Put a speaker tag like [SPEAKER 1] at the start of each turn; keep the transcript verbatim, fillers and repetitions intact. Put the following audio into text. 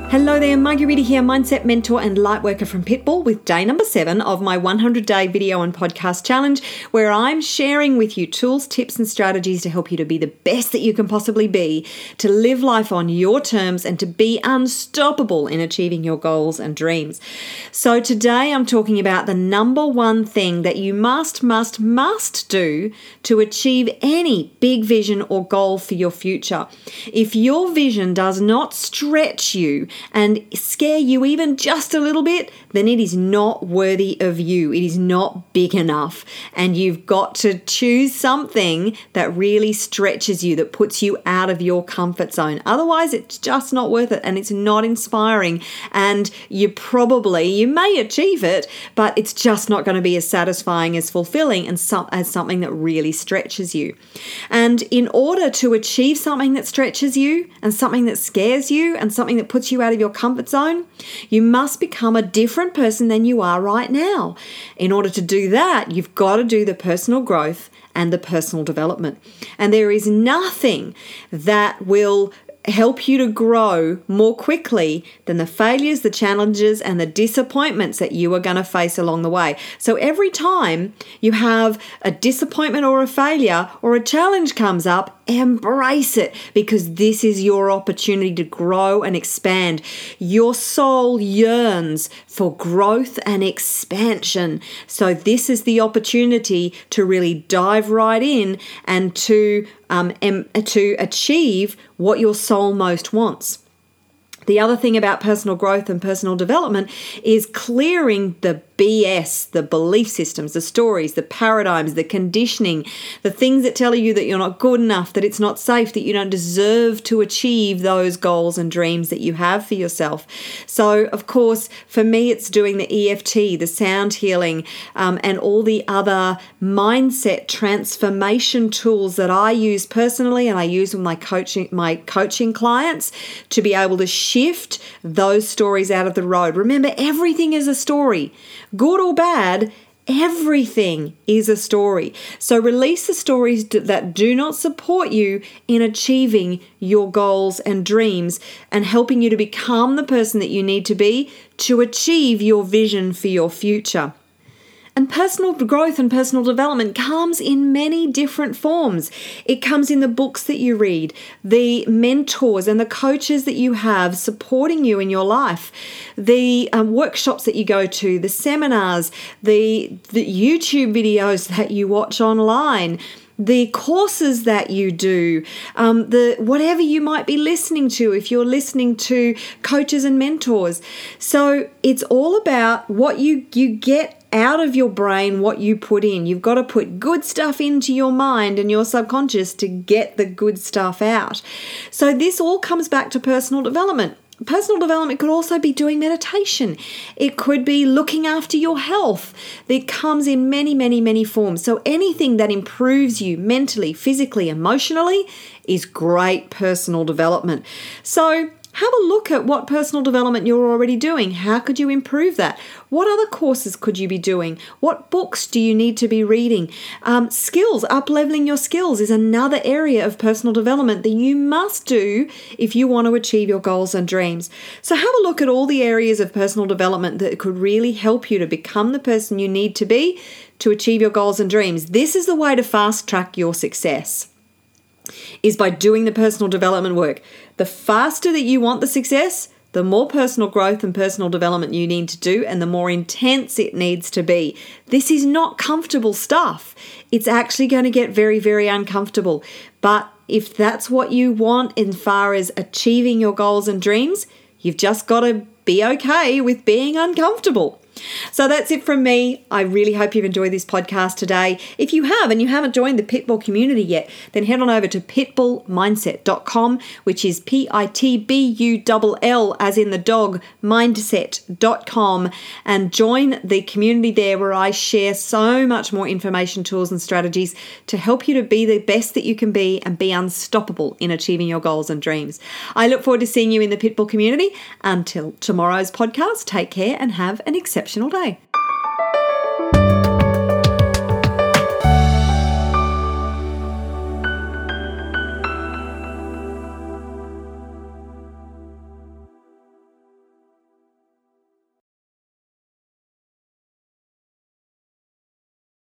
[SPEAKER 1] Hello there, Margarita here, mindset mentor and light worker from Pitbull with day number seven of my one hundred day video and podcast challenge, where I'm sharing with you tools, tips and strategies to help you to be the best that you can possibly be, to live life on your terms and to be unstoppable in achieving your goals and dreams. So today I'm talking about the number one thing that you must, must, must do to achieve any big vision or goal for your future. If your vision does not stretch you and scare you even just a little bit, then it is not worthy of you. It is not big enough. And you've got to choose something that really stretches you, that puts you out of your comfort zone. Otherwise, it's just not worth it and it's not inspiring. And you probably, you may achieve it, but it's just not going to be as satisfying, as fulfilling, and some, as something that really stretches you. And in order to achieve something that stretches you and something that scares you and something that puts you out of your comfort zone, you must become a different person than you are right now. In order to do that, you've got to do the personal growth and the personal development. And there is nothing that will help you to grow more quickly than the failures, the challenges, and the disappointments that you are going to face along the way. So every time you have a disappointment or a failure or a challenge comes up, embrace it, because this is your opportunity to grow and expand. Your soul yearns for growth and expansion. So this is the opportunity to really dive right in and to um, and to achieve what your soul most wants. The other thing about personal growth and personal development is clearing the B S, the belief systems, the stories, the paradigms, the conditioning, the things that tell you that you're not good enough, that it's not safe, that you don't deserve to achieve those goals and dreams that you have for yourself. So, of course, for me, it's doing the E F T, the sound healing, um, and all the other mindset transformation tools that I use personally, and I use with my coaching, my coaching clients to be able to shift those stories out of the road. Remember, everything is a story. Good or bad, everything is a story. So release the stories that do not support you in achieving your goals and dreams and helping you to become the person that you need to be to achieve your vision for your future. And personal growth and personal development comes in many different forms. It comes in the books that you read, the mentors and the coaches that you have supporting you in your life, the um, workshops that you go to, the seminars, the, the YouTube videos that you watch online, the courses that you do, um, the whatever you might be listening to if you're listening to coaches and mentors. So it's all about what you, you get out of your brain, what you put in. You've got to put good stuff into your mind and your subconscious to get the good stuff out. So this all comes back to personal development. Personal development could also be doing meditation. It could be looking after your health. It comes in many, many, many forms. So anything that improves you mentally, physically, emotionally is great personal development. So have a look at what personal development you're already doing. How could you improve that? What other courses could you be doing? What books do you need to be reading? Um, skills, up-leveling your skills is another area of personal development that you must do if you want to achieve your goals and dreams. So have a look at all the areas of personal development that could really help you to become the person you need to be to achieve your goals and dreams. This is the way to fast-track your success, is by doing the personal development work. The faster that you want the success, the more personal growth and personal development you need to do, and the more intense it needs to be. This is not comfortable stuff. It's actually going to get very, very uncomfortable. But if that's what you want as far as achieving your goals and dreams, you've just got to be okay with being uncomfortable. So that's it from me. I really hope you've enjoyed this podcast today. If you have and you haven't joined the Pitbull community yet, then head on over to pitbull mindset dot com, which is P I T B U L L as in the dog, mindset dot com, and join the community there where I share so much more information, tools and strategies to help you to be the best that you can be and be unstoppable in achieving your goals and dreams. I look forward to seeing you in the Pitbull community. Until tomorrow's podcast, take care and have an exceptional day.